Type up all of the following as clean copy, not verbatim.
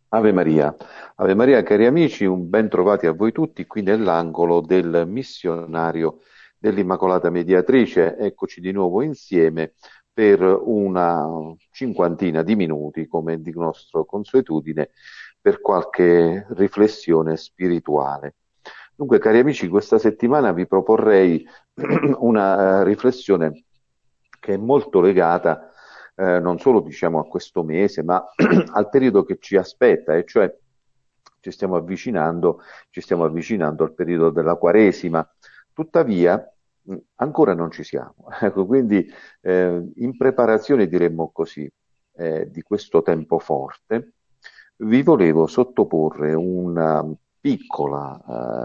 Ave Maria cari amici, un ben trovati a voi tutti qui nell'angolo del missionario dell'Immacolata Mediatrice. Eccoci di nuovo insieme per una cinquantina di minuti, come di nostra consuetudine, per qualche riflessione spirituale. Dunque, cari amici, questa settimana vi proporrei una riflessione che è molto legata non solo diciamo a questo mese, ma al periodo che ci aspetta, e cioè ci stiamo avvicinando, ci stiamo avvicinando al periodo della Quaresima. Tuttavia, ancora non ci siamo. Ecco, quindi in preparazione, diremmo così, di questo tempo forte, vi volevo sottoporre una piccola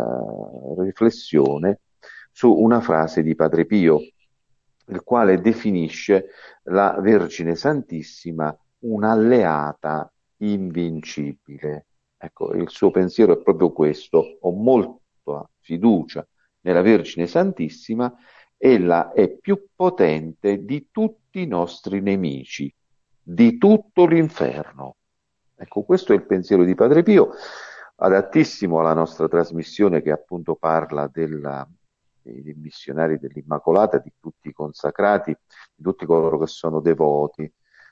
riflessione su una frase di Padre Pio, il quale definisce la Vergine Santissima un'alleata invincibile. Ecco, il suo pensiero è proprio questo: ho molta fiducia nella Vergine Santissima, ella è più potente di tutti i nostri nemici, di tutto l'inferno. Ecco, questo è il pensiero di Padre Pio, adattissimo alla nostra trasmissione che appunto parla dei missionari dell'Immacolata, di tutti i consacrati, di tutti coloro che sono devoti,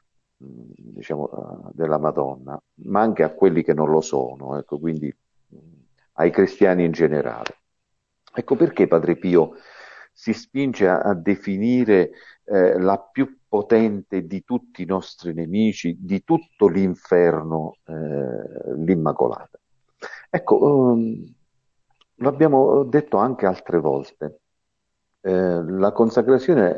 diciamo, della Madonna, ma anche a quelli che non lo sono, ecco, quindi ai cristiani in generale. Ecco perché Padre Pio si spinge a definire la più potente di tutti i nostri nemici, di tutto l'inferno, l'Immacolata. Ecco, l'abbiamo detto anche altre volte, la consacrazione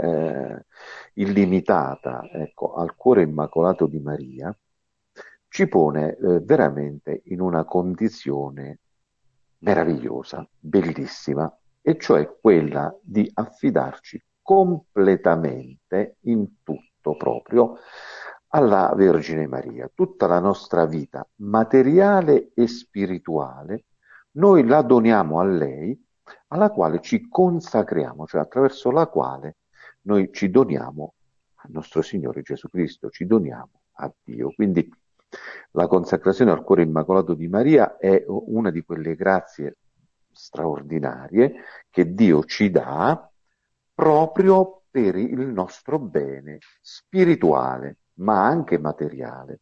illimitata, ecco, al cuore immacolato di Maria ci pone veramente in una condizione meravigliosa, bellissima, e cioè quella di affidarci completamente in tutto proprio alla Vergine Maria. Tutta la nostra vita materiale e spirituale noi la doniamo a lei, alla quale ci consacriamo, cioè attraverso la quale noi ci doniamo al nostro Signore Gesù Cristo, ci doniamo a Dio. Quindi la consacrazione al cuore immacolato di Maria è una di quelle grazie straordinarie che Dio ci dà proprio per il nostro bene spirituale, ma anche materiale.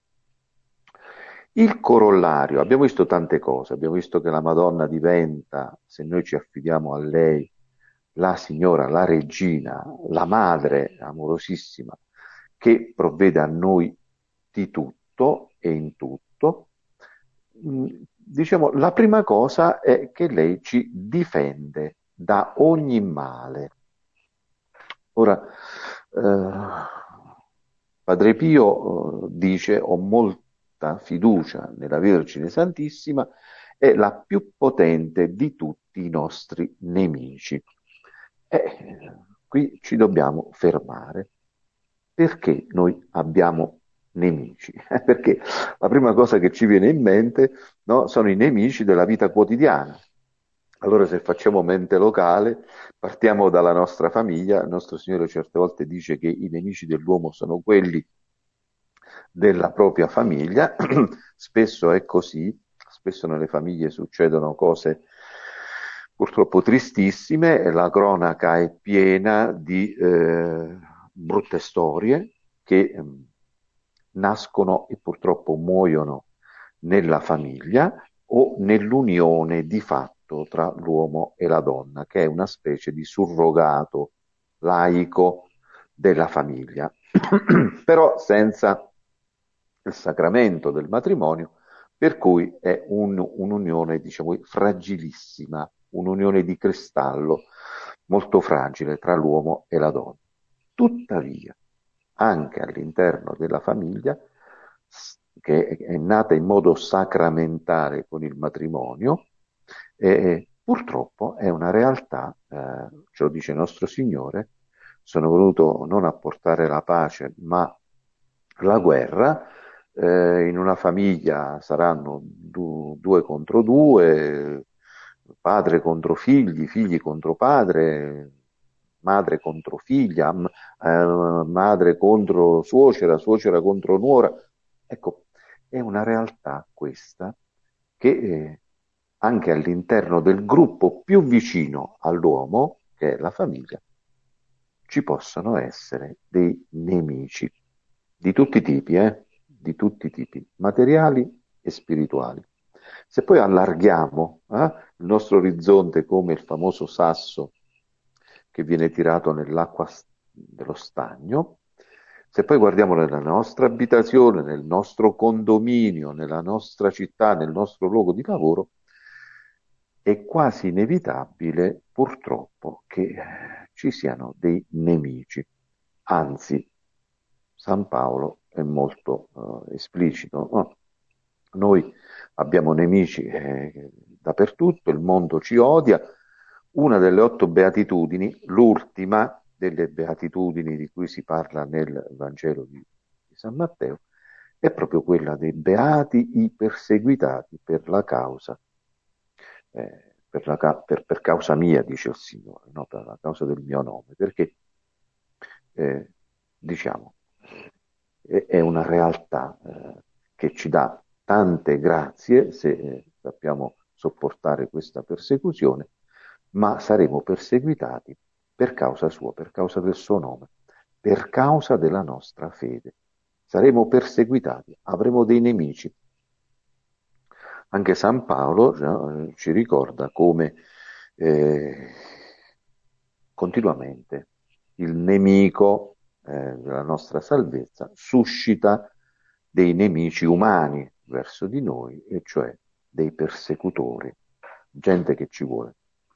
Il corollario, abbiamo visto tante cose, abbiamo visto che la Madonna diventa, se noi ci affidiamo a lei, la signora, la regina, la madre amorosissima, che provvede a noi di tutto e in tutto. Diciamo, la prima cosa è che lei ci difende da ogni male. Ora, Padre Pio dice: ho molta fiducia nella Vergine Santissima, è la più potente di tutti i nostri nemici. Qui ci dobbiamo fermare. Perché noi abbiamo nemici? Perché la prima cosa che ci viene in mente, no, sono i nemici della vita quotidiana. Allora, se facciamo mente locale, partiamo dalla nostra famiglia. Il nostro Signore certe volte dice che i nemici dell'uomo sono quelli della propria famiglia. Spesso è così, spesso nelle famiglie succedono cose purtroppo tristissime, la cronaca è piena di brutte storie che nascono e purtroppo muoiono nella famiglia o nell'unione di fatto tra l'uomo e la donna, che è una specie di surrogato laico della famiglia, però senza il sacramento del matrimonio, per cui è un'unione, diciamo, fragilissima, un'unione di cristallo molto fragile tra l'uomo e la donna. Tuttavia, anche all'interno della famiglia, che è nata in modo sacramentale con il matrimonio, purtroppo è una realtà, ce lo dice il nostro Signore: sono venuto non a portare la pace, ma la guerra. In una famiglia saranno due contro due, padre contro figli, figli contro padre, madre contro figlia, madre contro suocera, suocera contro nuora. Ecco, È una realtà questa che anche all'interno del gruppo più vicino all'uomo, che è la famiglia, ci possono essere dei nemici di tutti i tipi, di tutti i tipi, materiali e spirituali. Se poi allarghiamo il nostro orizzonte come il famoso sasso che viene tirato nell'acqua dello stagno, se poi guardiamo nella nostra abitazione, nel nostro condominio, nella nostra città, nel nostro luogo di lavoro, è quasi inevitabile, purtroppo, che ci siano dei nemici. Anzi, San Paolo è molto esplicito. No? Noi abbiamo nemici dappertutto, il mondo ci odia. Una delle 8 beatitudini, l'ultima delle beatitudini di cui si parla nel Vangelo di San Matteo, è proprio quella dei beati i perseguitati per la causa per causa mia, dice il Signore, no? Per la causa del mio nome, perché eh, diciamo è una realtà che ci dà tante grazie se sappiamo sopportare questa persecuzione, ma saremo perseguitati per causa sua, per causa del suo nome, per causa della nostra fede. Saremo perseguitati, avremo dei nemici. Anche San Paolo ci ricorda come eh, continuamente il nemico della nostra salvezza suscita dei nemici umani verso di noi, e cioè dei persecutori, gente che ci vuole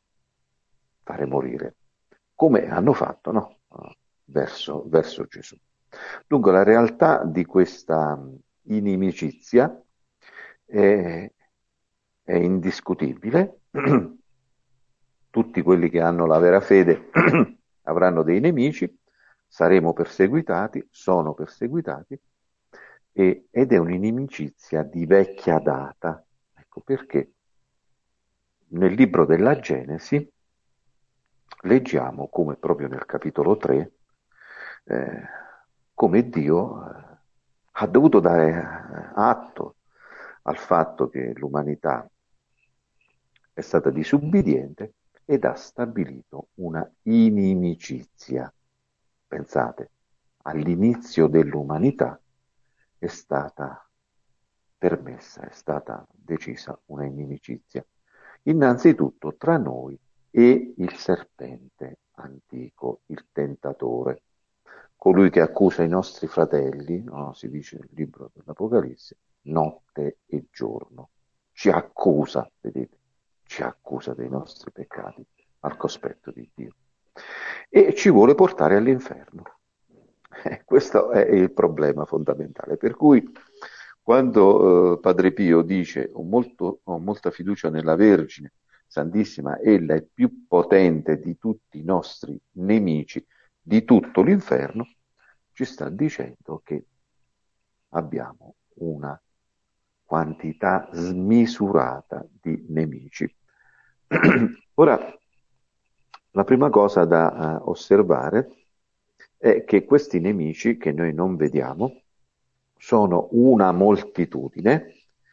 fare morire, come hanno fatto, no? Verso Gesù. Dunque la realtà di questa inimicizia è, è indiscutibile. Tutti quelli che hanno la vera fede avranno dei nemici, saremo perseguitati, sono perseguitati, ed è un'inimicizia di vecchia data. Ecco perché nel libro della Genesi leggiamo come proprio nel capitolo 3, eh, come Dio ha dovuto dare atto al fatto che l'umanità è stata disubbidiente ed ha stabilito una inimicizia. Pensate, all'inizio dell'umanità è stata permessa, è stata decisa una inimicizia. Innanzitutto tra noi e il serpente antico, il tentatore, colui che accusa i nostri fratelli, no? Si dice nel libro dell'Apocalisse, notte e giorno. Ci accusa, vedete, ci accusa dei nostri peccati al cospetto di Dio e ci vuole portare all'inferno. Questo è il problema fondamentale. Per cui quando Padre Pio dice ho molta fiducia nella Vergine Santissima, ella è più potente di tutti i nostri nemici, di tutto l'inferno, ci sta dicendo che abbiamo una quantità smisurata di nemici. Ora, la prima cosa da osservare è che questi nemici che noi non vediamo sono una moltitudine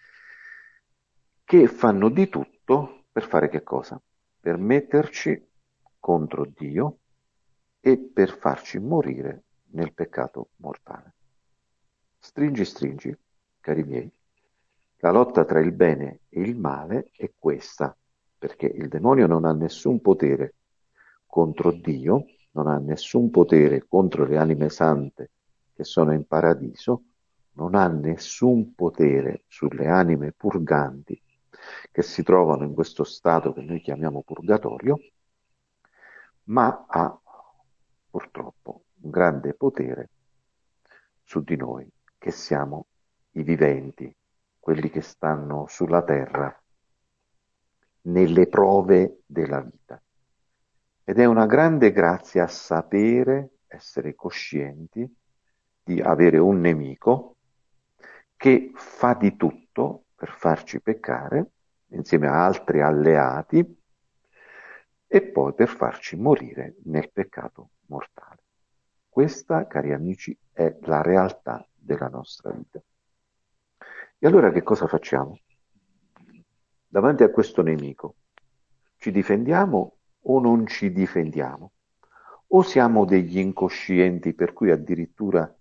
che fanno di tutto per fare che cosa? Per metterci contro Dio e per farci morire nel peccato mortale. Stringi, stringi, cari miei, la lotta tra il bene e il male è questa, perché il demonio non ha nessun potere contro Dio, non ha nessun potere contro le anime sante che sono in paradiso, non ha nessun potere sulle anime purganti che si trovano in questo stato che noi chiamiamo purgatorio, ma ha purtroppo un grande potere su di noi, che siamo i viventi, quelli che stanno sulla terra, nelle prove della vita. Ed è una grande grazia sapere, essere coscienti di avere un nemico che fa di tutto per farci peccare, insieme a altri alleati, e poi per farci morire nel peccato mortale. Questa, cari amici, è la realtà della nostra vita. E allora che cosa facciamo? Davanti a questo nemico, ci difendiamo o non ci difendiamo? O siamo degli incoscienti per cui addirittura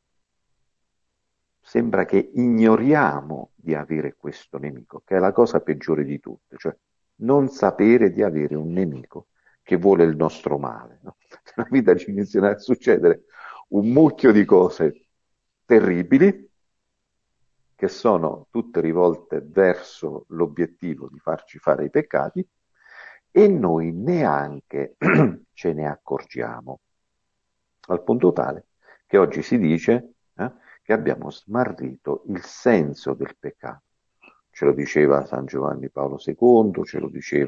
sembra che ignoriamo di avere questo nemico, che è la cosa peggiore di tutte, cioè non sapere di avere un nemico che vuole il nostro male. No? Nella vita ci iniziano a succedere un mucchio di cose terribili che sono tutte rivolte verso l'obiettivo di farci fare i peccati e noi neanche ce ne accorgiamo, al punto tale che oggi si dice che abbiamo smarrito il senso del peccato. Ce lo diceva San Giovanni Paolo II, ce lo diceva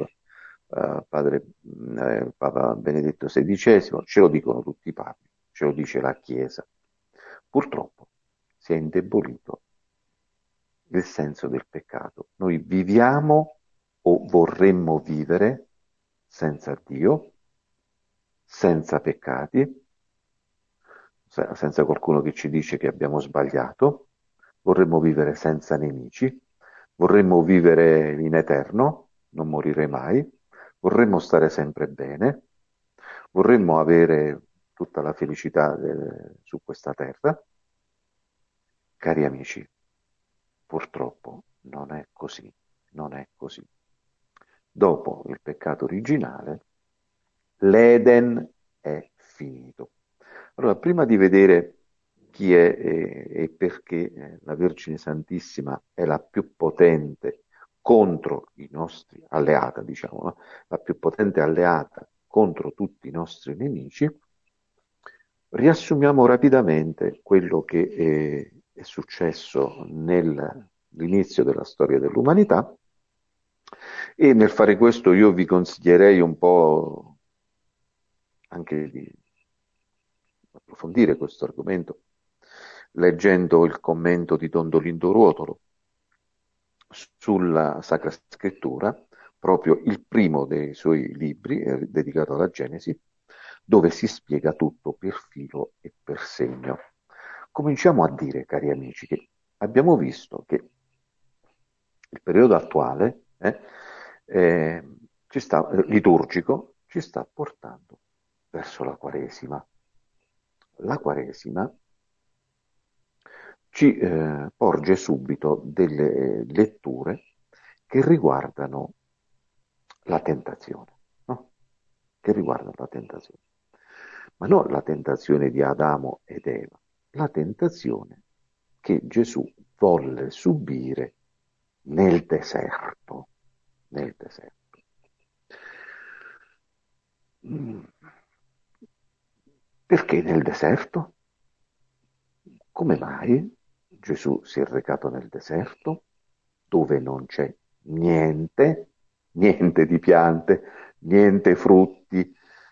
Papa Benedetto XVI, ce lo dicono tutti i papi, ce lo dice la Chiesa. Purtroppo si è indebolito il senso del peccato. Noi viviamo o vorremmo vivere senza Dio, senza peccati, senza qualcuno che ci dice che abbiamo sbagliato, vorremmo vivere senza nemici, vorremmo vivere in eterno, non morire mai, vorremmo stare sempre bene, vorremmo avere tutta la felicità su questa terra. Cari amici, purtroppo non è così, non è così. Dopo il peccato originale, l'Eden è finito. Allora, prima di vedere chi è e perché la Vergine Santissima è la più potente contro i nostri alleata, diciamo, no? La più potente alleata contro tutti i nostri nemici, riassumiamo rapidamente quello che è successo nell'inizio della storia dell'umanità e nel fare questo io vi consiglierei un po' anche di approfondire questo argomento leggendo il commento di Dondolindo Ruotolo sulla Sacra Scrittura, proprio il primo dei suoi libri dedicato alla Genesi, dove si spiega tutto per filo e per segno. Cominciamo a dire, cari amici, che abbiamo visto che il periodo attuale liturgico ci sta portando verso la Quaresima. La Quaresima ci porge subito delle letture che riguardano la tentazione, no? Che riguardano la tentazione. Ma non la tentazione di Adamo ed Eva, la tentazione che Gesù volle subire nel deserto. Nel deserto. Perché nel deserto? Come mai Gesù si è recato nel deserto dove non c'è niente, niente di piante, niente frutti,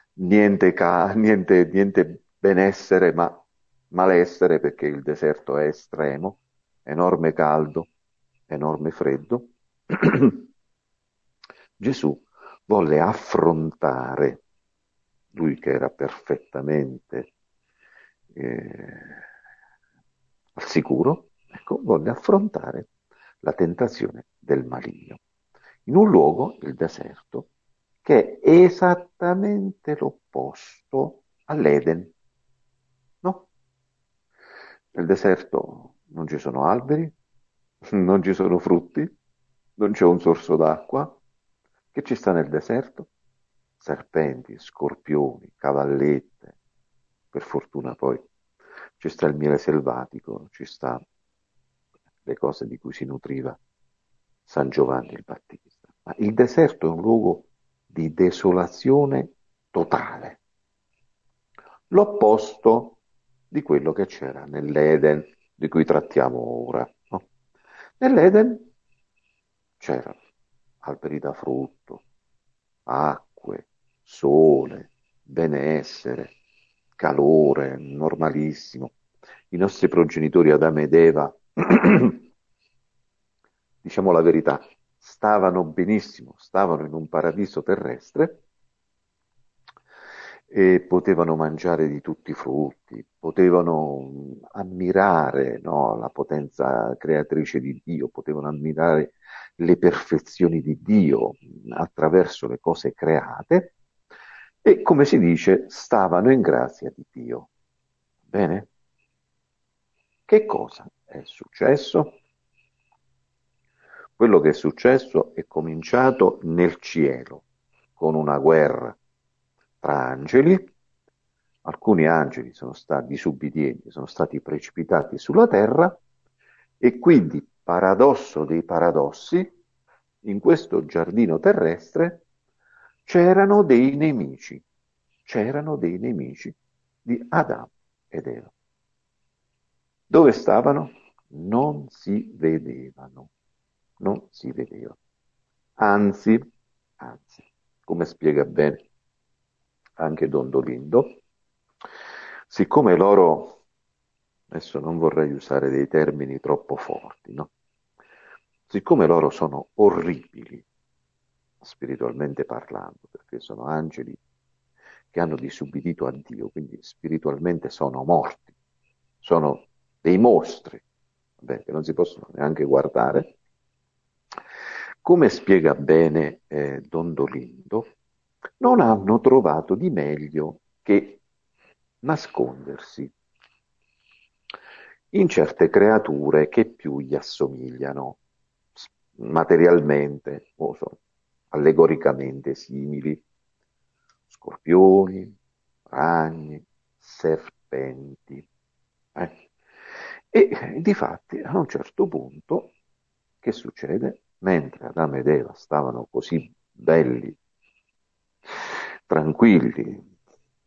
niente benessere, ma malessere perché il deserto è estremo, enorme caldo, enorme freddo. Gesù volle affrontare, lui che era perfettamente al sicuro, ecco, volle affrontare la tentazione del maligno, in un luogo, il deserto, che è esattamente l'opposto all'Eden, no? Nel deserto non ci sono alberi, non ci sono frutti, non c'è un sorso d'acqua. Che ci sta nel deserto? Serpenti, scorpioni, cavallette. Per fortuna poi ci sta il miele selvatico, ci sta le cose di cui si nutriva San Giovanni il Battista. Ma il deserto è un luogo di desolazione totale, l'opposto di quello che c'era nell'Eden di cui trattiamo ora. No? Nell'Eden c'erano alberi da frutto, acque, sole, benessere, calore, normalissimo. I nostri progenitori Adamo ed Eva, diciamo la verità, stavano benissimo, stavano in un paradiso terrestre e potevano mangiare di tutti i frutti, potevano ammirare, no, la potenza creatrice di Dio, potevano ammirare le perfezioni di Dio attraverso le cose create e, come si dice, stavano in grazia di Dio. Bene? Che cosa è successo? Quello che è successo è cominciato nel cielo, con una guerra tra angeli. Alcuni angeli sono stati disobbedienti, sono stati precipitati sulla terra e quindi, paradosso dei paradossi, in questo giardino terrestre c'erano dei nemici di Adamo ed Eva. Dove stavano? Non si vedevano, non si vedevano. Anzi, anzi, come spiega bene anche Don Dolindo, siccome loro, adesso non vorrei usare dei termini troppo forti, no? Siccome loro sono orribili, spiritualmente parlando, perché sono angeli che hanno disubbidito a Dio, quindi spiritualmente sono morti, sono dei mostri, vabbè, che non si possono neanche guardare. Come spiega bene Don Dolindo, non hanno trovato di meglio che nascondersi in certe creature che più gli assomigliano materialmente o allegoricamente simili: scorpioni, ragni, serpenti. E difatti a un certo punto che succede? Mentre Adamo ed Eva stavano così belli, tranquilli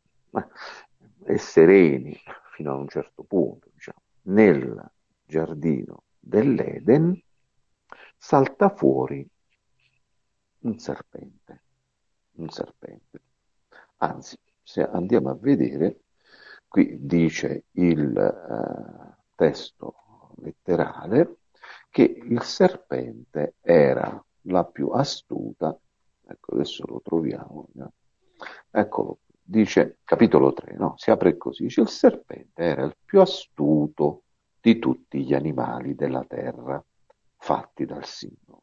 e sereni fino a un certo punto, diciamo, nel giardino dell'Eden, salta fuori un serpente, un serpente. Anzi, se andiamo a vedere, qui dice il testo letterale che il serpente era la più astuta, ecco adesso lo troviamo, eccolo, dice capitolo 3, no? Si apre così, dice il serpente era il più astuto di tutti gli animali della terra fatti dal Signore.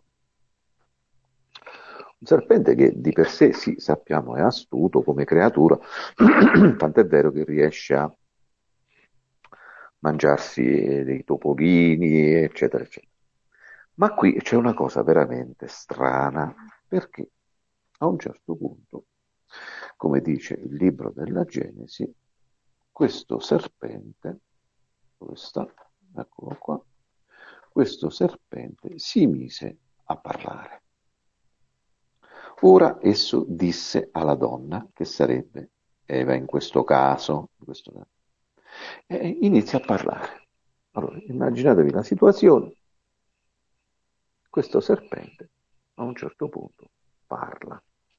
Un serpente che di per sé, sì, sappiamo, è astuto come creatura, tant'è vero che riesce a mangiarsi dei topolini, eccetera, eccetera. Ma qui c'è una cosa veramente strana, perché a un certo punto, come dice il libro della Genesi, questo serpente, dove sta? Eccolo qua, questo serpente si mise a parlare. Ora esso disse alla donna, che sarebbe Eva in questo caso, e inizia a parlare. Allora, immaginatevi la situazione, questo serpente a un certo punto parla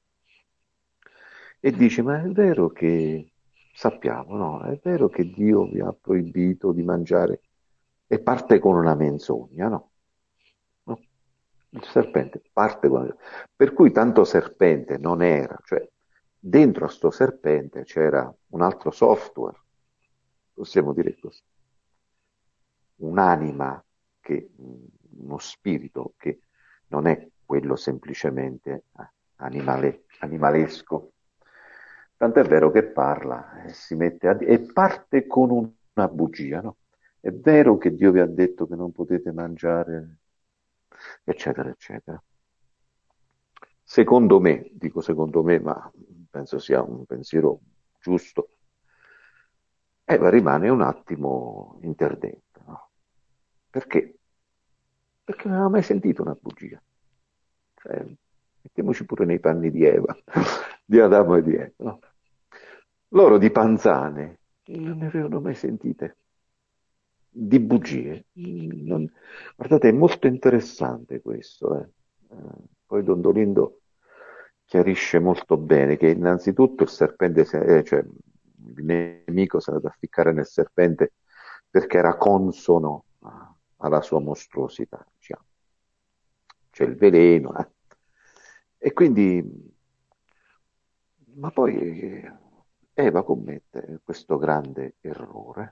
e dice, ma è vero che, sappiamo, no? È vero che Dio vi ha proibito di mangiare, e parte con una menzogna, no? No? Il serpente parte con... Per cui tanto serpente non era, cioè dentro a sto serpente c'era un altro software, possiamo dire così, un'anima, uno spirito che non è quello semplicemente animalesco. Tant'è vero che parla e si mette e parte con una bugia, no? È vero che Dio vi ha detto che non potete mangiare, eccetera, eccetera. Secondo me, dico secondo me, ma penso sia un pensiero giusto, Eva rimane un attimo interdetta, no? Perché? Perché non aveva mai sentito una bugia. Cioè, mettiamoci pure nei panni di Eva, di Adamo e di Eva, no? Loro di panzane non ne avevano mai sentite, di bugie. Guardate, è molto interessante questo. Poi Don Dolindo chiarisce molto bene che innanzitutto il serpente, cioè il nemico si è andato a ficcare nel serpente perché era consono alla sua mostruosità, diciamo. C'è il veleno, E quindi, ma poi Eva commette questo grande errore,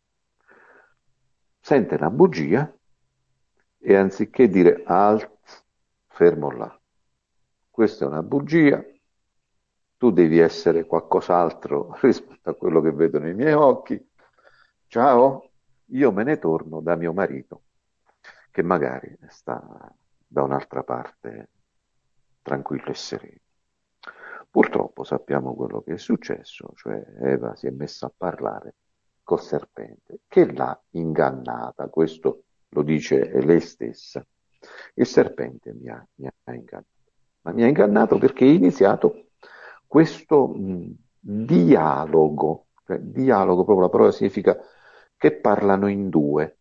sente una bugia e anziché dire alt, fermo là, questa è una bugia, tu devi essere qualcos'altro rispetto a quello che vedo nei miei occhi, ciao, io me ne torno da mio marito, che magari sta da un'altra parte tranquillo e sereno. Purtroppo sappiamo quello che è successo, cioè Eva si è messa a parlare col serpente, che l'ha ingannata, questo lo dice lei stessa. Il serpente mi ha ingannato, ma mi ha ingannato perché è iniziato questo dialogo, cioè, dialogo proprio la parola significa che parlano in due.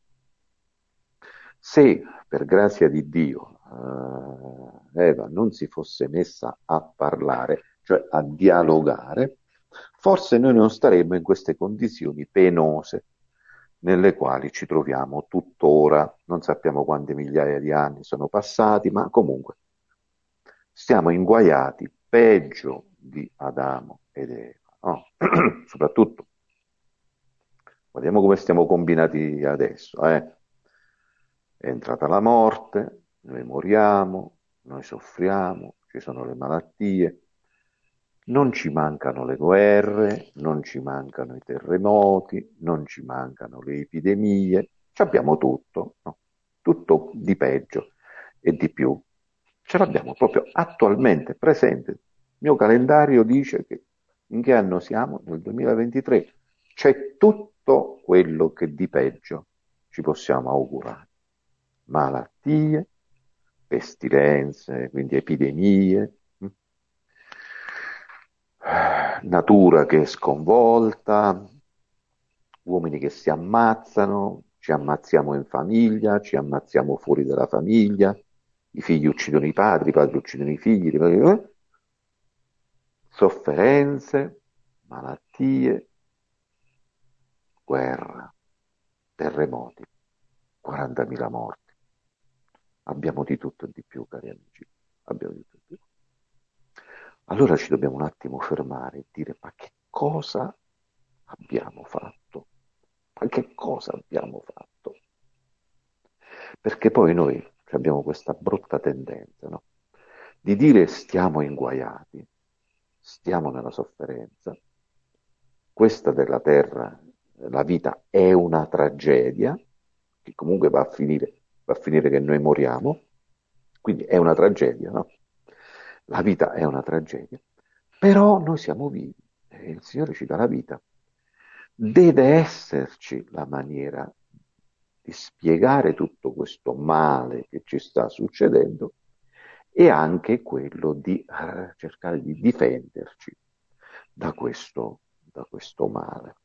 Se per grazia di Dio Eva non si fosse messa a parlare, cioè a dialogare, forse noi non staremmo in queste condizioni penose nelle quali ci troviamo tuttora. Non sappiamo quante migliaia di anni sono passati, ma comunque stiamo inguaiati peggio di Adamo ed Eva, no? Soprattutto, guardiamo come stiamo combinati adesso, eh? È entrata la morte, noi moriamo, noi soffriamo, ci sono le malattie, non ci mancano le guerre, non ci mancano i terremoti, non ci mancano le epidemie, ci abbiamo tutto, no? Tutto di peggio e di più. Ce l'abbiamo proprio attualmente presente. Il mio calendario dice che in che anno siamo? Nel 2023. C'è tutto quello che di peggio ci possiamo augurare. Malattie, pestilenze, quindi epidemie, natura che è sconvolta, uomini che si ammazzano, ci ammazziamo in famiglia, ci ammazziamo fuori dalla famiglia, i figli uccidono i padri uccidono i figli, sofferenze, malattie, guerra, terremoti, 40.000 morti. Abbiamo di tutto e di più, cari amici. Abbiamo di tutto e di più. Allora ci dobbiamo un attimo fermare e dire: ma che cosa abbiamo fatto? Ma che cosa abbiamo fatto? Perché poi noi abbiamo questa brutta tendenza, no? Di dire stiamo inguaiati, stiamo nella sofferenza, questa della terra, la vita è una tragedia, che comunque va a finire che noi moriamo, quindi è una tragedia, no? La vita è una tragedia, però noi siamo vivi e il Signore ci dà la vita. Deve esserci la maniera di spiegare tutto questo male che ci sta succedendo e anche quello di cercare di difenderci da questo male.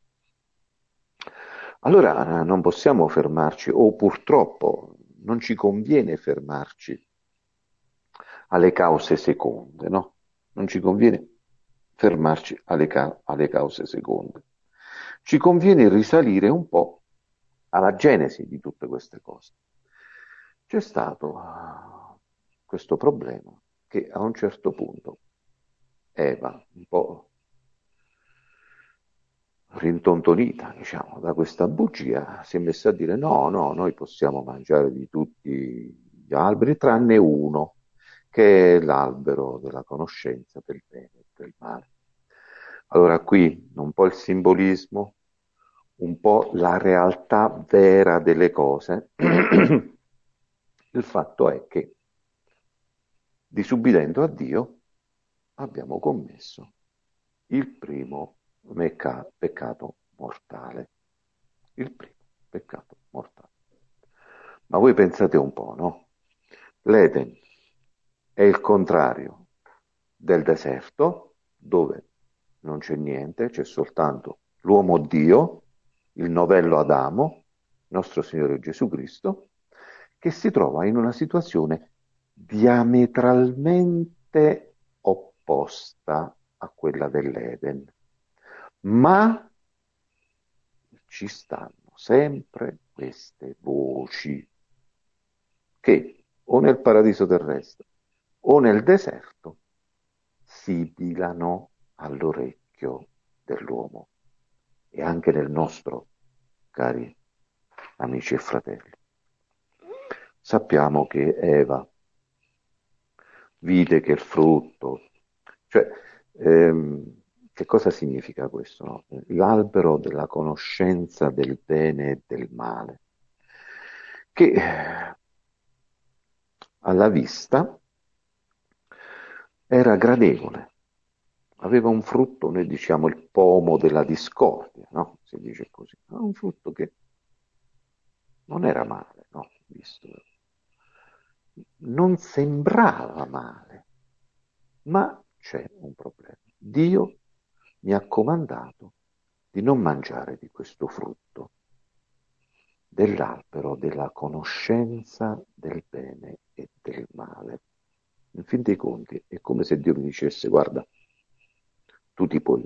Allora non possiamo fermarci, o purtroppo non ci conviene fermarci alle cause seconde, no? Non ci conviene fermarci alle cause seconde. Ci conviene risalire un po' alla genesi di tutte queste cose. C'è stato questo problema che a un certo punto Eva, un po' rintontonita, diciamo, da questa bugia, si è messa a dire no, no, noi possiamo mangiare di tutti gli alberi tranne uno, che è l'albero della conoscenza del bene e del male. Allora qui un po' il simbolismo, un po' la realtà vera delle cose. Il fatto è che, disubbidendo a Dio, abbiamo commesso il primo peccato mortale. Il primo peccato mortale. Ma voi pensate un po', no? L'Eden è il contrario del deserto, dove non c'è niente, c'è soltanto l'uomo Dio, il novello Adamo, nostro Signore Gesù Cristo, che si trova in una situazione diametralmente opposta a quella dell'Eden. Ma ci stanno sempre queste voci che o nel paradiso terrestre o nel deserto sibilano all'orecchio dell'uomo e anche nel nostro, cari amici e fratelli. Sappiamo che Eva vide che il frutto, cioè, che cosa significa questo? No? L'albero della conoscenza del bene e del male, che alla vista era gradevole, aveva un frutto, noi diciamo il pomo della discordia, no? Si dice così, ma un frutto che non era male, no? Visto. Non sembrava male, ma c'è un problema. Dio mi ha comandato di non mangiare di questo frutto dell'albero della conoscenza del bene e del male. In fin dei conti è come se Dio mi dicesse: guarda, tu ti puoi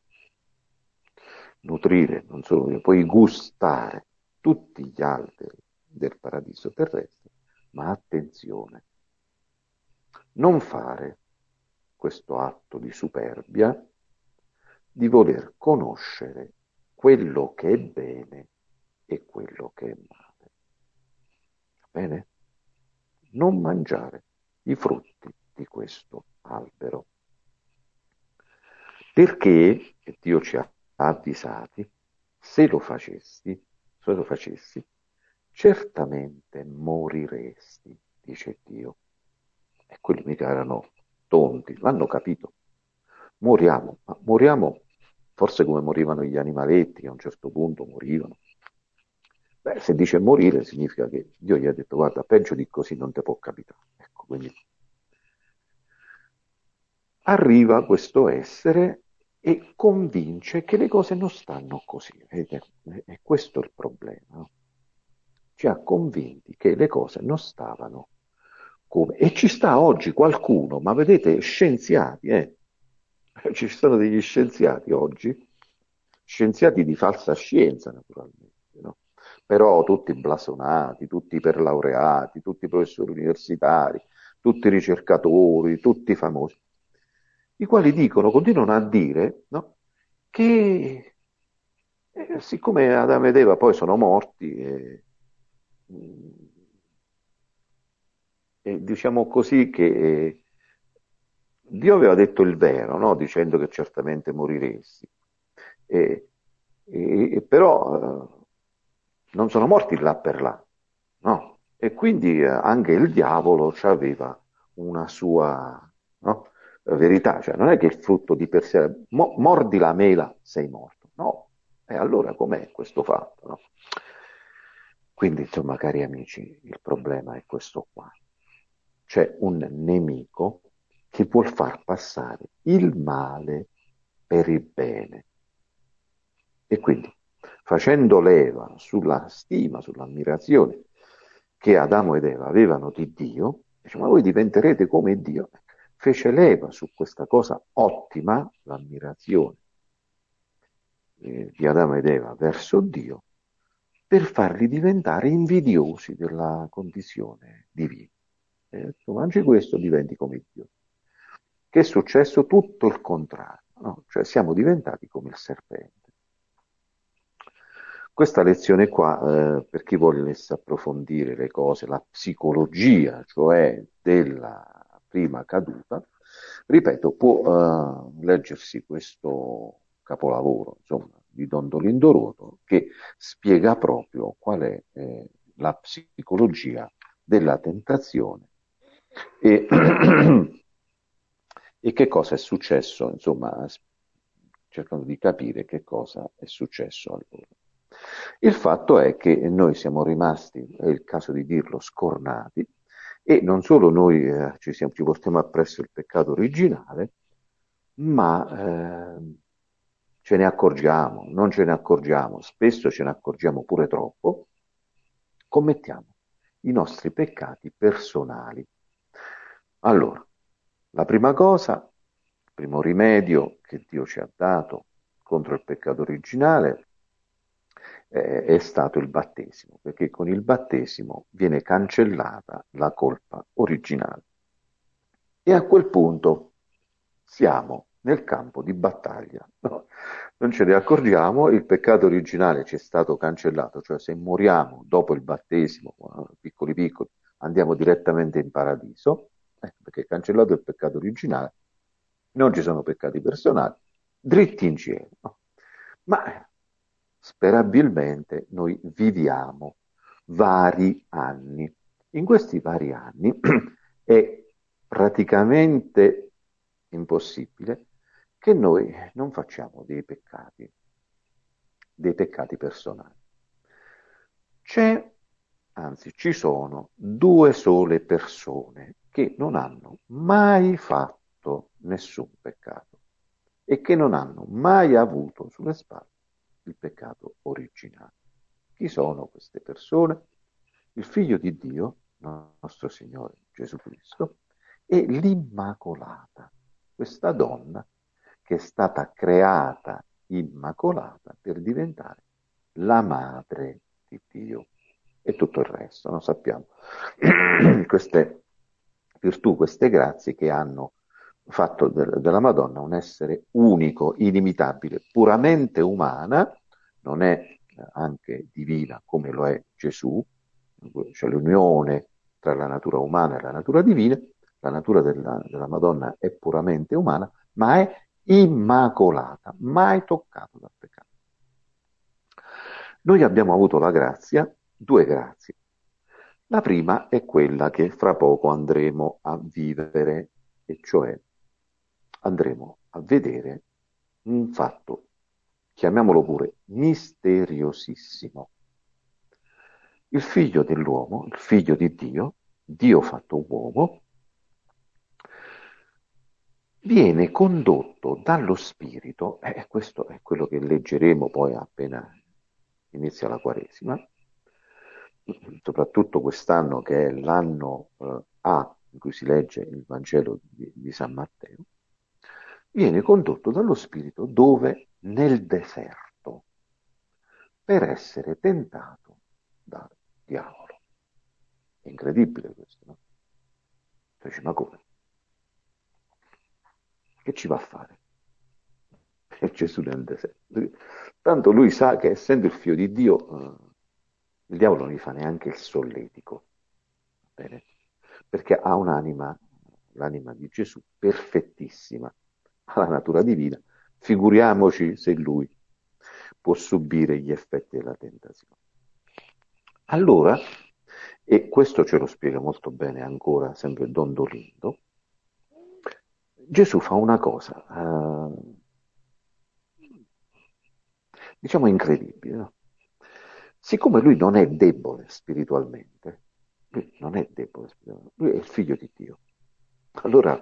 nutrire, non solo, puoi gustare tutti gli alberi del paradiso terrestre, ma attenzione, non fare questo atto di superbia di voler conoscere quello che è bene e quello che è male. Va bene? Non mangiare i frutti di questo albero. Perché Dio ci ha avvisati, se lo facessi, certamente moriresti, dice Dio. E quelli mica erano tonti, l'hanno capito. Moriamo, ma moriamo forse come morivano gli animaletti, che a un certo punto morivano. Beh, se dice morire significa che Dio gli ha detto: guarda, peggio di così non ti può capitare. Ecco, quindi arriva questo essere e convince che le cose non stanno così. E questo è il problema. No? Ci ha convinti che le cose non stavano come. E ci sta oggi qualcuno, ma vedete, scienziati, ci sono degli scienziati oggi, scienziati di falsa scienza naturalmente, no? Però tutti blasonati, tutti perlaureati, tutti professori universitari, tutti ricercatori, tutti famosi, i quali dicono, continuano a dire, no, che siccome Adamo ed Eva poi sono morti, diciamo così che Dio aveva detto il vero, no? Dicendo che certamente moriresti. E, però non sono morti là per là, no? E quindi anche il diavolo aveva una sua, no, verità, cioè non è che il frutto di per sé, mordi la mela, sei morto, no? E allora com'è questo fatto, no? Quindi, insomma, cari amici, il problema è questo qua. C'è un nemico che vuol far passare il male per il bene. E quindi, facendo leva sulla stima, sull'ammirazione che Adamo ed Eva avevano di Dio, dice: ma voi diventerete come Dio. Fece leva su questa cosa ottima, l'ammirazione di Adamo ed Eva verso Dio, per farli diventare invidiosi della condizione divina. Tu mangi questo, diventi come Dio. Che è successo? Tutto il contrario, no? Cioè siamo diventati come il serpente. Questa lezione qua, per chi volesse approfondire le cose, la psicologia, cioè della prima caduta, ripeto, può leggersi questo capolavoro, insomma, di Don Dolindo che spiega proprio qual è la psicologia della tentazione e, e che cosa è successo, insomma, cercando di capire che cosa è successo a loro. Il fatto è che noi siamo rimasti, è il caso di dirlo, scornati, e non solo noi ci portiamo appresso il peccato originale, ma ce ne accorgiamo, non ce ne accorgiamo, spesso ce ne accorgiamo pure troppo, commettiamo i nostri peccati personali. Allora, la prima cosa, il primo rimedio che Dio ci ha dato contro il peccato originale è stato il battesimo, perché con il battesimo viene cancellata la colpa originale. E a quel punto siamo nel campo di battaglia, no? non ce ne accorgiamo, il peccato originale ci è stato cancellato, cioè se moriamo dopo il battesimo, piccoli piccoli, andiamo direttamente in paradiso, perché è cancellato il peccato originale, non ci sono peccati personali, dritti in cielo. No? Ma sperabilmente noi viviamo vari anni. In questi vari anni è praticamente impossibile che noi non facciamo dei peccati personali. C'è, anzi, ci sono due sole persone che non hanno mai fatto nessun peccato e che non hanno mai avuto sulle spalle il peccato originale. Chi sono queste persone? Il Figlio di Dio, nostro Signore Gesù Cristo, e l'Immacolata, questa donna che è stata creata immacolata per diventare la madre di Dio. E tutto il resto, non sappiamo. Queste virtù, queste grazie che hanno fatto della Madonna un essere unico, inimitabile, puramente umana, non è anche divina come lo è Gesù, cioè l'unione tra la natura umana e la natura divina, la natura della Madonna è puramente umana, ma è immacolata, mai toccata dal peccato. Noi abbiamo avuto la grazia, due grazie. La prima è quella che fra poco andremo a vivere, e cioè andremo a vedere un fatto, chiamiamolo pure, misteriosissimo. Il figlio dell'uomo, il figlio di Dio, Dio fatto uomo, viene condotto dallo Spirito, e questo è quello che leggeremo poi appena inizia la Quaresima, soprattutto quest'anno che è l'anno A in cui si legge il Vangelo di San Matteo, viene condotto dallo Spirito dove? Nel deserto, per essere tentato dal diavolo. È incredibile questo, no? Dici, ma come? Che ci va a fare? E Gesù nel deserto. Tanto lui sa che essendo il figlio di Dio, il diavolo non gli fa neanche il solletico, va bene? Perché ha un'anima, l'anima di Gesù, perfettissima, ha la natura divina. Figuriamoci se lui può subire gli effetti della tentazione. Allora, e questo ce lo spiega molto bene ancora sempre Don Dolindo, Gesù fa una cosa, diciamo incredibile, no? Siccome lui non è debole spiritualmente, lui non è debole spiritualmente, lui è il figlio di Dio. Allora,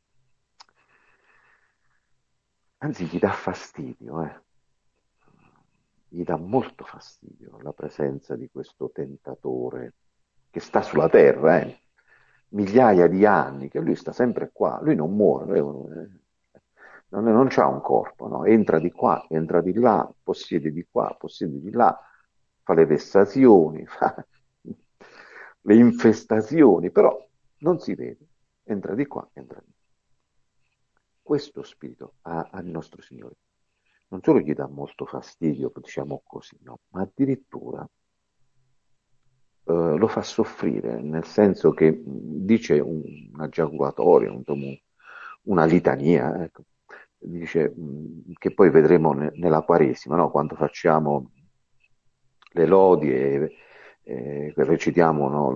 anzi, gli dà fastidio, gli dà molto fastidio la presenza di questo tentatore che sta sulla terra, migliaia di anni, che lui sta sempre qua, lui non muore, non c'ha un corpo, no? Entra di qua, entra di là, possiede di qua, possiede di là, fa le vessazioni, fa le infestazioni, però non si vede, entra di qua, entra di là. Questo spirito al nostro Signore non solo gli dà molto fastidio, diciamo così, no? Ma addirittura lo fa soffrire, nel senso che dice una giaculatoria, una litania, ecco. Dice che poi vedremo nella Quaresima, no? Quando facciamo le lodi e recitiamo, no?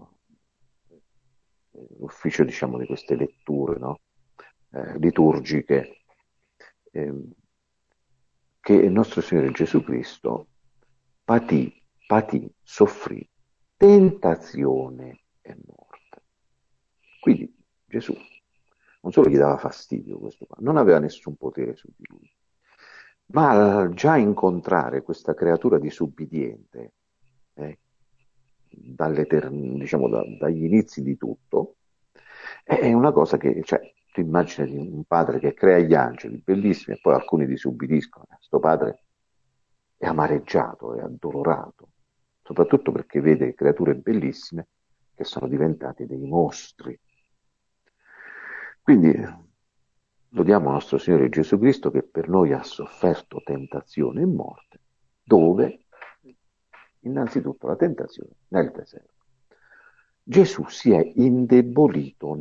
L'ufficio, diciamo, di queste letture, no? Liturgiche, ehm, che il nostro Signore Gesù Cristo patì, soffrì tentazione e morte. Quindi Gesù non solo gli dava fastidio questo qua, non aveva nessun potere su di lui, ma già incontrare questa creatura disubbidiente, eh, diciamo, dagli inizi di tutto, è una cosa che, cioè, tu immaginati un padre che crea gli angeli, bellissimi, e poi alcuni disubbidiscono. Sto padre è amareggiato, è addolorato, soprattutto perché vede creature bellissime che sono diventate dei mostri. Quindi Lodiamo nostro Signore Gesù Cristo che per noi ha sofferto tentazione e morte, dove? Innanzitutto la tentazione nel deserto. Gesù si è indebolito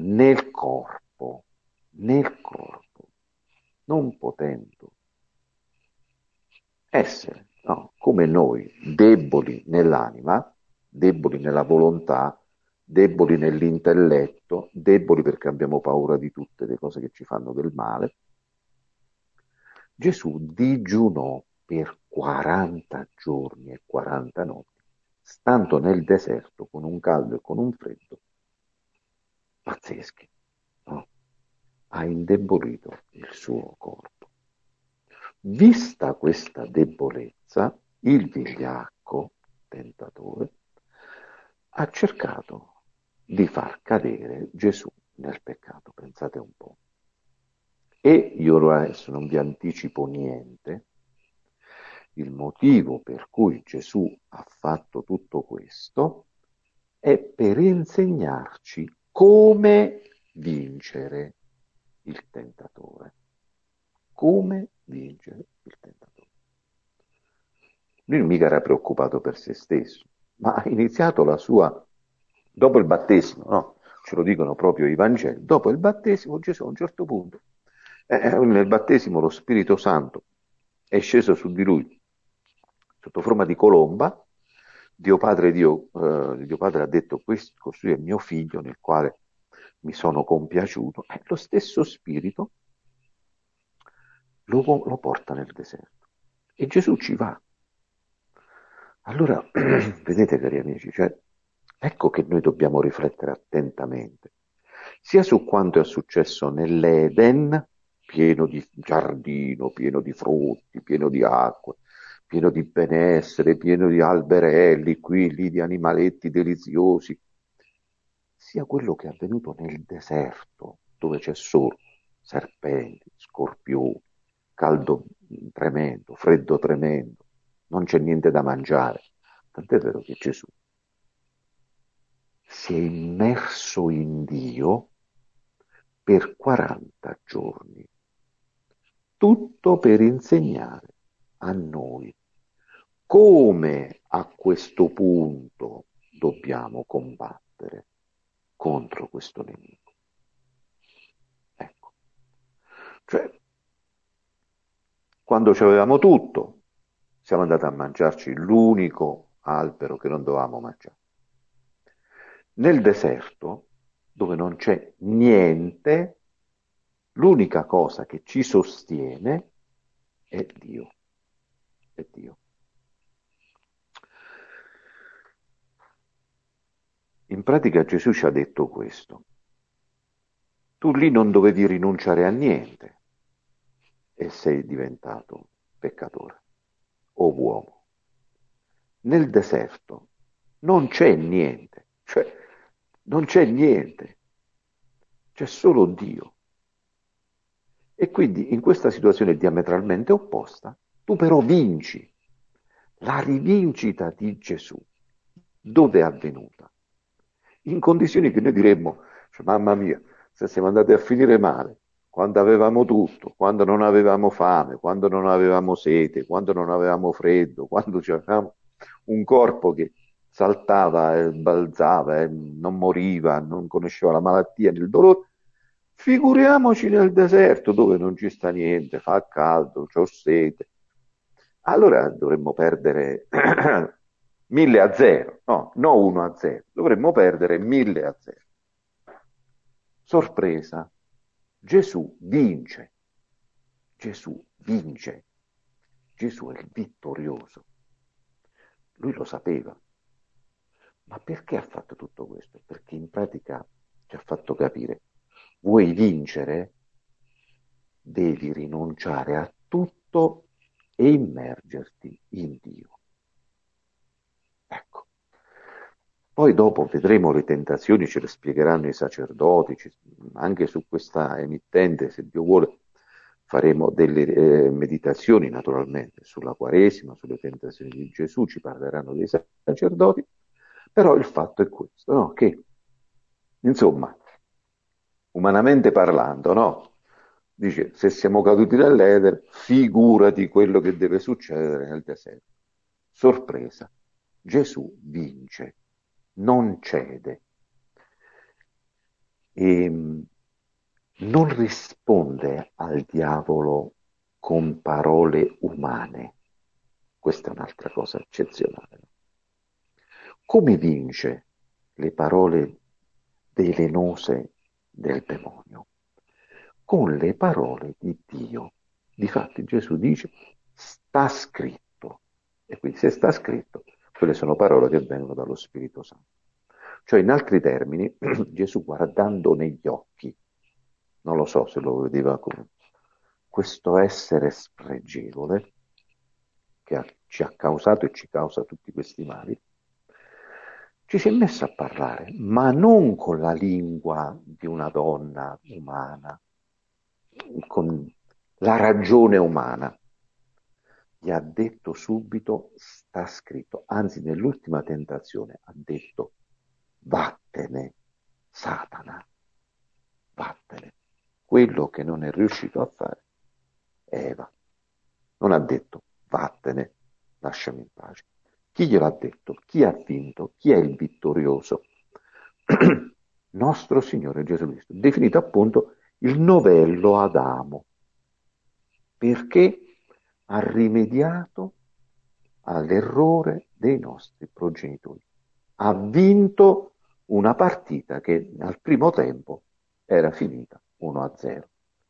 nel corpo, non potendo essere, no, come noi, deboli nell'anima, deboli nella volontà, deboli nell'intelletto, deboli perché abbiamo paura di tutte le cose che ci fanno del male. Gesù digiunò per 40 giorni e 40 notti, stando nel deserto con un caldo e con un freddo pazzeschi, no? Ha indebolito il suo corpo. Vista questa debolezza, il vigliacco, tentatore, ha cercato di far cadere Gesù nel peccato, pensate un po'. E io adesso non vi anticipo niente, il motivo per cui Gesù ha fatto tutto questo è per insegnarci come vincere il tentatore. Come vincere il tentatore. Lui mica era preoccupato per se stesso, ma ha iniziato la sua, dopo il battesimo, no? Ce lo dicono proprio i Vangeli, dopo il battesimo Gesù a un certo punto, nel battesimo lo Spirito Santo è sceso su di lui sotto forma di colomba, Dio Padre ha detto questo, costui è mio figlio nel quale mi sono compiaciuto, e lo stesso Spirito lo porta nel deserto e Gesù ci va. Allora, vedete cari amici, cioè, ecco che noi dobbiamo riflettere attentamente, sia su quanto è successo nell'Eden, pieno di giardino, pieno di frutti, pieno di acque, pieno di benessere, pieno di alberelli, qui, lì, di animaletti deliziosi, sia quello che è avvenuto nel deserto, dove c'è solo serpenti, scorpioni, caldo tremendo, freddo tremendo, non c'è niente da mangiare. Tant'è vero che Gesù si è immerso in Dio per 40 giorni, tutto per insegnare a noi come a questo punto dobbiamo combattere contro questo nemico. Ecco, cioè, quando ci avevamo tutto, siamo andati a mangiarci l'unico albero che non dovevamo mangiare. Nel deserto, dove non c'è niente, l'unica cosa che ci sostiene è Dio. È Dio. In pratica Gesù ci ha detto questo. Tu lì non dovevi rinunciare a niente e sei diventato peccatore o uomo. Nel deserto non c'è niente, cioè non c'è niente, c'è solo Dio. E quindi in questa situazione diametralmente opposta, tu però vinci. La rivincita di Gesù, dove è avvenuta? In condizioni che noi diremmo, cioè, mamma mia, se siamo andati a finire male, quando avevamo tutto, quando non avevamo fame, quando non avevamo sete, quando non avevamo freddo, quando avevamo un corpo che saltava e balzava e non moriva, non conosceva la malattia né il dolore, figuriamoci nel deserto dove non ci sta niente, fa caldo, c'ho sete. Allora dovremmo perdere 1000-0, no, no 1-0, dovremmo perdere 1000-0. Sorpresa, Gesù vince, Gesù vince, Gesù è il vittorioso. Lui lo sapeva. Ma perché ha fatto tutto questo? Perché in pratica ci ha fatto capire, vuoi vincere? Devi rinunciare a tutto e immergerti in Dio. Ecco. Poi dopo vedremo le tentazioni, ce le spiegheranno i sacerdoti, anche su questa emittente, se Dio vuole, faremo delle meditazioni naturalmente sulla Quaresima, sulle tentazioni di Gesù, ci parleranno dei sacerdoti, però il fatto è questo, no? Che insomma, umanamente parlando, no? Dice, se siamo caduti nell'Eder, figurati quello che deve succedere nel deserto. Sorpresa, Gesù vince, non cede e non risponde al diavolo con parole umane. Questa è un'altra cosa eccezionale. Come vince le parole velenose del demonio? Con le parole di Dio. Difatti Gesù dice, sta scritto. E quindi se sta scritto, quelle sono parole che vengono dallo Spirito Santo. Cioè, in altri termini, Gesù guardando negli occhi, non lo so se lo vedeva come questo essere spregevole ci ha causato e ci causa tutti questi mali, ci si è messo a parlare, ma non con la lingua di una donna umana, con la ragione umana. Gli ha detto subito, sta scritto, anzi nell'ultima tentazione ha detto, vattene, Satana, vattene. Quello che non è riuscito a fare Eva. Non ha detto, vattene, lasciami in pace. Chi gliel'ha detto? Chi ha vinto? Chi è il vittorioso? Nostro Signore Gesù Cristo, definito appunto il novello Adamo, perché ha rimediato all'errore dei nostri progenitori. Ha vinto una partita che al primo tempo era finita 1-0.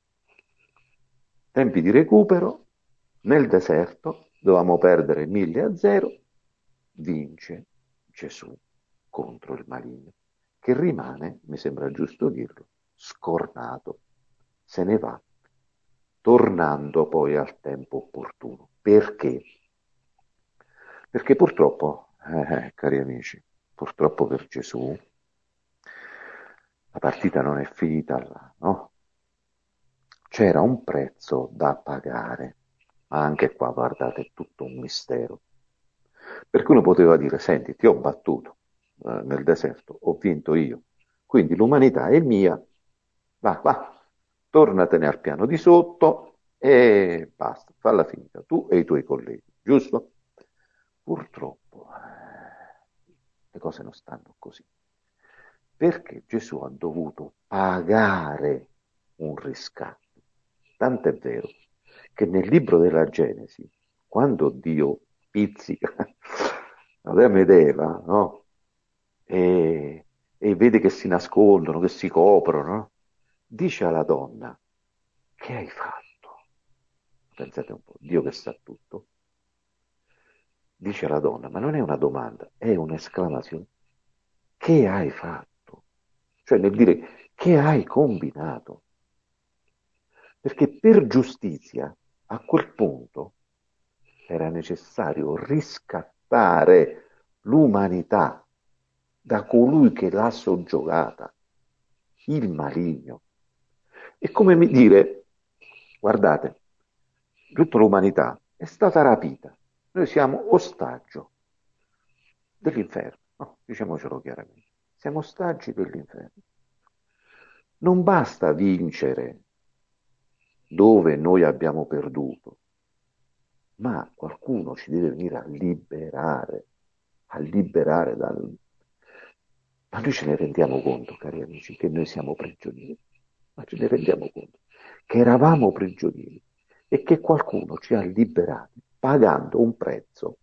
Tempi di recupero, nel deserto, dovevamo perdere 1000-0, vince Gesù contro il maligno, che rimane, mi sembra giusto dirlo, scornato, se ne va, tornando poi al tempo opportuno. Perché? Perché purtroppo, cari amici, purtroppo per Gesù, la partita non è finita là, no? C'era un prezzo da pagare, ma anche qua, guardate, è tutto un mistero. Perché uno poteva dire, senti, ti ho battuto nel deserto, ho vinto io, quindi l'umanità è mia, va, tornatene al piano di sotto e basta, falla finita, tu e i tuoi colleghi, giusto? Purtroppo le cose non stanno così, perché Gesù ha dovuto pagare un riscatto. Tant'è vero che nel libro della Genesi, quando Dio pizzica Adamo ed Eva, no? E vede che si nascondono, che si coprono, no? Dice alla donna, che hai fatto? Pensate un po', Dio che sa tutto. Dice alla donna, ma non è una domanda, è un'esclamazione. Che hai fatto? Cioè nel dire, che hai combinato? Perché per giustizia, a quel punto, era necessario riscattare l'umanità da colui che l'ha soggiogata, il maligno. È come dire, guardate, tutta l'umanità è stata rapita, noi siamo ostaggio dell'inferno, no, diciamocelo chiaramente, siamo ostaggi dell'inferno. Non basta vincere dove noi abbiamo perduto, ma qualcuno ci deve venire a liberare dal... Ma noi ce ne rendiamo conto, cari amici, che noi siamo prigionieri, ma ce ne rendiamo conto che eravamo prigionieri e che qualcuno ci ha liberati pagando un prezzo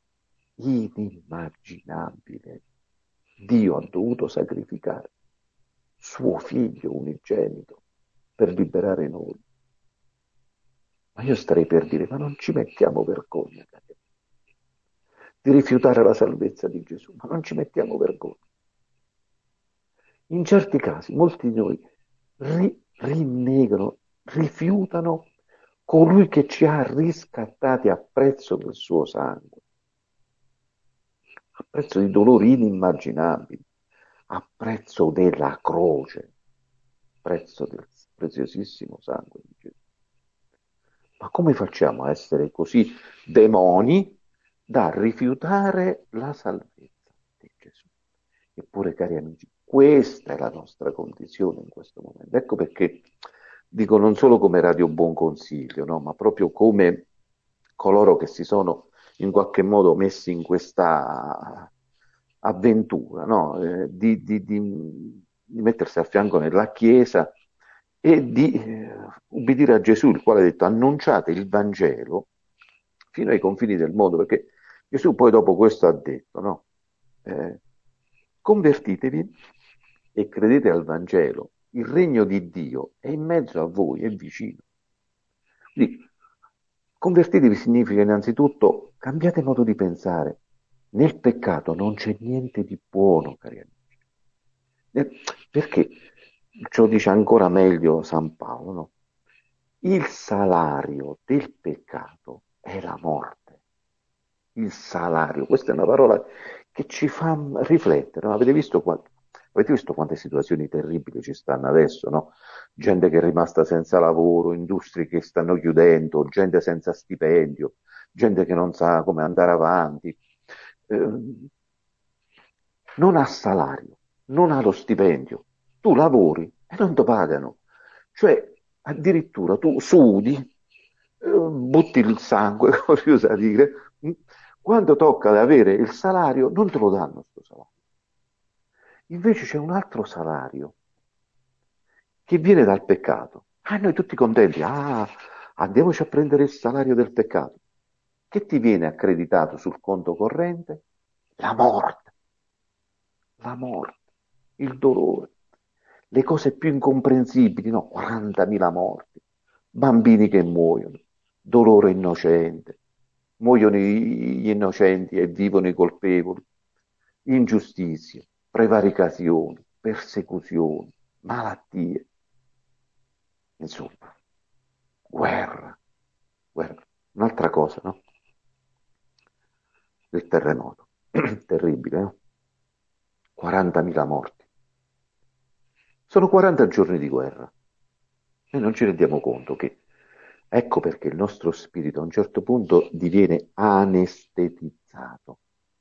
inimmaginabile. Dio ha dovuto sacrificare suo figlio unigenito per liberare noi. Ma io starei per dire, ma non ci mettiamo vergogna, cari, di rifiutare la salvezza di Gesù, ma non ci mettiamo vergogna. In certi casi, molti di noi rinnegano, rifiutano colui che ci ha riscattati a prezzo del suo sangue, a prezzo di dolori inimmaginabili, a prezzo della croce, a prezzo del preziosissimo sangue di Gesù. Ma come facciamo a essere così demoni da rifiutare la salvezza di Gesù? Eppure, cari amici, questa è la nostra condizione in questo momento. Ecco perché dico non solo come Radio Buon Consiglio, no? Ma proprio come coloro che si sono in qualche modo messi in questa avventura, no? Di mettersi a fianco nella Chiesa e di ubbidire a Gesù, il quale ha detto annunciate il Vangelo fino ai confini del mondo, perché Gesù poi dopo questo ha detto, no? Eh, convertitevi e credete al Vangelo, il regno di Dio è in mezzo a voi, è vicino. Quindi, convertitevi significa innanzitutto cambiate modo di pensare. Nel peccato non c'è niente di buono, cari amici. Perché ce lo dice ancora meglio San Paolo, no? Il salario del peccato è la morte. Il salario, questa è una parola che ci fa riflettere, no? Avete visto quante situazioni terribili ci stanno adesso, no? Gente che è rimasta senza lavoro, industrie che stanno chiudendo, gente senza stipendio, gente che non sa come andare avanti. Eh, non ha salario, non ha lo stipendio. Tu lavori e non ti pagano. Cioè, addirittura tu sudi, butti il sangue, come si usa dire, quando tocca ad avere il salario non te lo danno questo salario. Invece c'è un altro salario che viene dal peccato. Ah, noi tutti contenti, ah, andiamoci a prendere il salario del peccato. Che ti viene accreditato sul conto corrente? La morte, il dolore, le cose più incomprensibili, no? 40.000 morti, bambini che muoiono, dolore innocente, muoiono gli innocenti e vivono i colpevoli, ingiustizie, prevaricazioni, persecuzioni, malattie, insomma, guerra, guerra. Un'altra cosa, no? Il terremoto, terribile, no? 40.000 morti. Sono 40 giorni di guerra. Noi non ci rendiamo conto che ecco perché il nostro spirito a un certo punto diviene anestetizzato.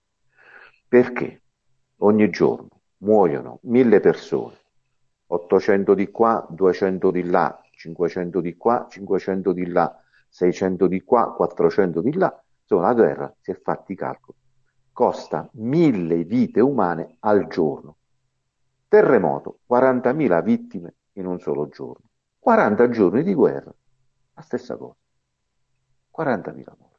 Perché ogni giorno muoiono 1.000 persone, 800 di qua, 200 di là, 500 di qua, 500 di là, 600 di qua, 400 di là. Insomma, la guerra, si è fatti i calcoli, costa 1.000 vite umane al giorno. Terremoto, 40.000 vittime in un solo giorno. 40 giorni di guerra, la stessa cosa. 40.000 morti.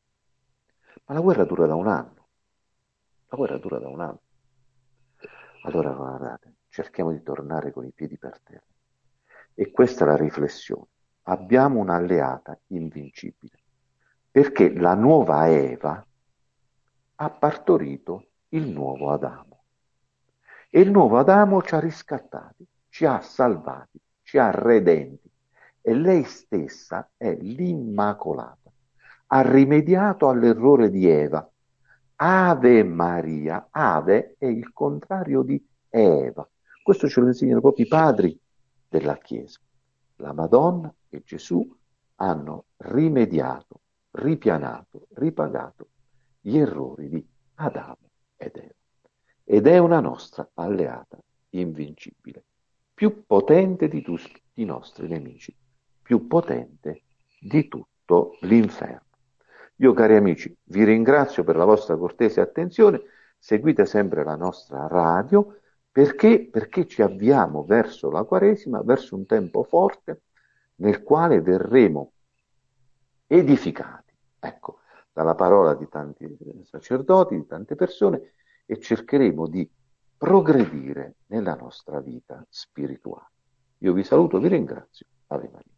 Ma la guerra dura da un anno. La guerra dura da un anno. Allora, guardate, cerchiamo di tornare con i piedi per terra. E questa è la riflessione. Abbiamo un'alleata invincibile, perché la nuova Eva ha partorito il nuovo Adamo. E il nuovo Adamo ci ha riscattati, ci ha salvati, ci ha redenti. E lei stessa è l'Immacolata. Ha rimediato all'errore di Eva. Ave Maria, Ave è il contrario di Eva. Questo ce lo insegnano proprio i padri della Chiesa. La Madonna e Gesù hanno rimediato, ripianato, ripagato gli errori di Adamo ed Eva. Ed è una nostra alleata invincibile, più potente di tutti i nostri nemici, più potente di tutto l'inferno. Io, cari amici, vi ringrazio per la vostra cortese attenzione, seguite sempre la nostra radio, perché ci avviamo verso la Quaresima, verso un tempo forte nel quale verremo edificati, ecco, dalla parola di tanti sacerdoti, di tante persone, e cercheremo di progredire nella nostra vita spirituale. Io vi saluto, vi ringrazio. Ave Maria.